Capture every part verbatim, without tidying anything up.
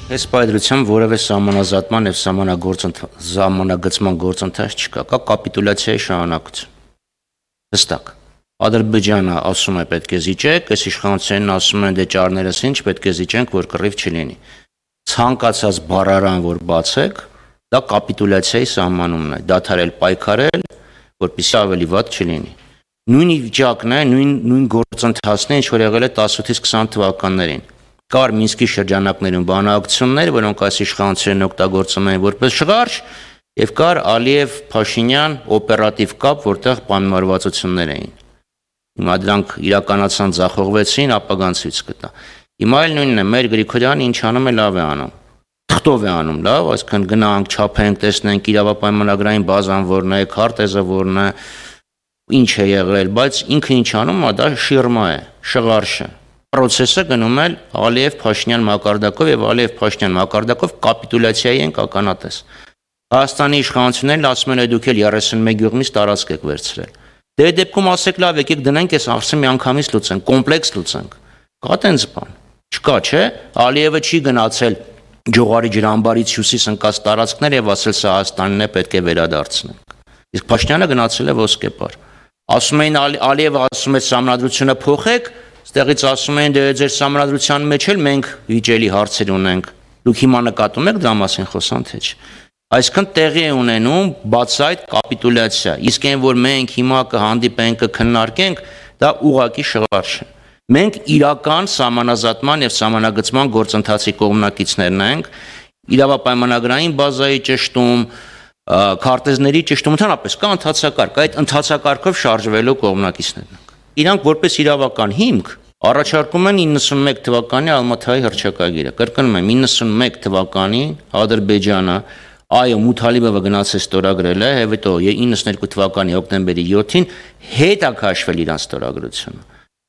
Այս պայծրությամբ որևէ սահմանազատման եւ սահմանագծման գործընթաց չկա, կա կապիտուլյացիայի շարունակություն։ Հստակ։ Ադրբեջանը ասում է պետք է զիջեք, այս իշխանությունն ասում են դե ճարներս ինչ պետք է զիջենք, որ կռիվ չլինի։ Ցանկացած բառարան, որ բացեք, դա կապիտուլյացիայի սահմանումն է, դադարել պայքարել, որպեսզի ավելի վատ չլինի։ Նույն վիճակն է, նույն նույն գործընթացն է, ինչ որ եղել է տասնութից քսան թվականներին։ Կար Մինսկի շրջանակներում բանակցություններ, որոնք այս իշխանությունն օգտագործում էին որպես շղարշ, եւ կար Ալիև-Փաշինյան օպերատիվ կապ, որտեղ պայմանավորվածություններ էին։ Հիմա դրանք իրականացան, ձախողվեցին, ապագան ցույց կտա։ Հիմա էլ նույնն է, մեր Գրիգորյանը ինչ անում է, լավ է անում։ Թղթով է անում, լավ, այսինքն գնանք, չափենք, տեսնենք իրավապայմանագրային բազան որն է, քարտեզը որն է, ինչ է եղել, բայց ինքը ինչ անում է, դա շիրմա է, շղարշ է։ Պրոցեսը գնում է Ալիև-Փաշինյան մակարդակով եւ Ալիև-Փաշինյան մակարդակով կապիտուլյացիայի են ականատես։ Հայաստանի իշխանություններն ասում են, դուք էլ երեսունմեկ գյուղից տարածք եք վերցրել։ Դե դեպքում ասեք լավ, եկեք դնենք այս հարցը մի անգամից լուծենք, կոմպլեքս լուծենք։ Կա տենց բան։ Չկա, չէ՞։ Ալիևը չի գնացել Ջողարի ջրամբարից հյուսիս ընկած տարածքներ եւ ասել սա Հայաստանին է, պետք է վերադարձնենք։ Իսկ Փաշինյանը գնացել է ոսկեպար։ Ասում էին Ալիևը ասում է սահմանադրությունը փոխեք, ստեղից ասում են դե ձեր սահմանադրության մեջ էլ մենք վիճելի հարցեր ունենք։ Դուք հիմա նկատում եք դրա մասին խոսան թե չէ։ Այսինքն տեղի է ունենում բացայտ կապիտուլյացիա։ Իսկ այն որ մենք հիմա կհանդիպենք, կքննարկենք, դա ուղղակի շղարշ է։ Մենք իրական սահմանազատման եւ սահմանագծման գործընթացի կողմնակիցներն ենք, իրավապայմանագրային բազայի ճշտում, քարտեզների ճշտում, ընդհանրապես կա ընթացակարգ, այդ ընթացակարգով շարժվելու կողմնակիցներն ենք։ Իրանք որպես իրավական հիմք առաջարկում են իննսունմեկ թվականի Ալմաթայի հռչակագիրը։ Կրկնում եմ, իննսունմեկ թվականին Ադրբեջանը այո Մութալիբովը գնացել ստորագրել է, հետո իննսունյոթ թվականի հոկտեմբերի յոթին հետ է քաշվել իրան ստորագրությունը։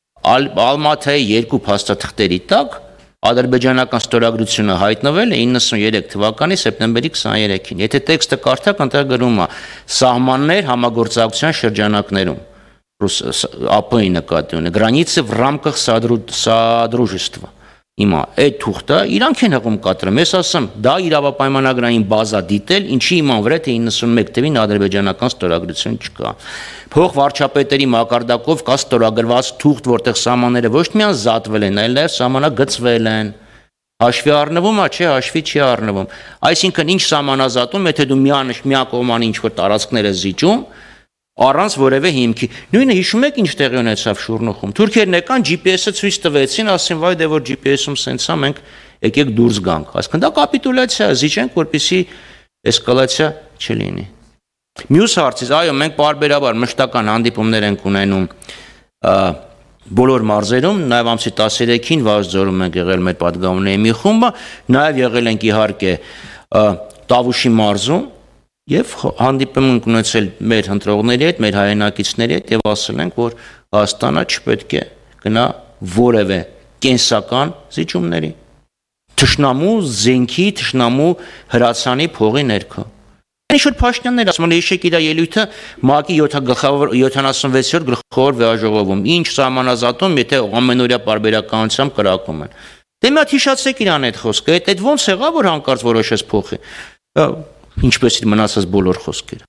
Ալմաթայի երկու փաստաթղթերի տակ ադրբեջանական ստորագրությունը հայտնվել է իննսունյերեք թվականի սեպտեմբերի քսաներեքին։ Եթե տեքստը կարդաք, այնտեղ գրում է սահմաններ համագործակցության շրջանակներում ԱՊ-ի նկատի ունի, границы в рамках содружества։ Հիմա այդ թուղթը իրանք են հղում կատարում։ Ես ասեմ, դա իրավապայմանագրային բազա դիտել, ինչի իման վրա թե իննսունմեկ թվականին ադրբեջանական ստորագրություն չկա։ Փող վարչապետերի մակարդակով կա ստորագրված թուղթ, որտեղ սահմանները ոչ միայն զատվել են, այլ նաև սահմանագծվել են։ Հաշվի առնվում է, չէ, հաշվի չի առնվում։ Այսինքն ինչ սահմանազատում, եթե դու միանշ միակողմանի ինչ-որ տարածքներ ես զիջում, առանց որևէ հիմքի։ Նույնը հիշում եք ինչ տեղի ունեցավ Շուռնուխում։ Թուրքերն եկան Ջի Պի Էսը ցույց տվեցին, ասին վայ դե որ Ջի Պի Էսում սենց է, մենք եկեք դուրս գանք։ Այսինքն դա կապիտուլյացիա է, զիջենք, որպեսզի էսկալացիա չլինի։ Մյուս հարցից, այո, մենք պարբերաբար մշտական հանդիպումներ ենք ունենում բոլոր մարզերում, նաև ամսի տասներեքին Վազգեզում ենք եղել մեր պատգամների մի խումբը, նաև եղել ենք իհարկե Տավուշի մարզում Եվ հանդիպում ենք ունեցել մեր ընտրողների հետ, մեր հայրենակիցների հետ եւ ասել ենք, որ Հայաստանը չպետք է գնա որևէ կենսական զիջումների։ Թշնամու զենքի, թշնամու հրացանի փողի ներքո։ Ինչ որ Փաշինյանն ասում է, հիշեք իր ելույթը ՄԱԿ-ի յոթանասունվեցերորդ գլխավոր վեաժողովում, ինչ սահմանազատում, եթե ամենօրյա պարբերականությամբ կրակում են։ Դե մի հատ հիշացեք իրան այդ խոսքը, այդ ոնց եղավ, որ հանկարծ որոշեց փոխի։ Ինչպես իր մնացած բոլոր խոսքերը։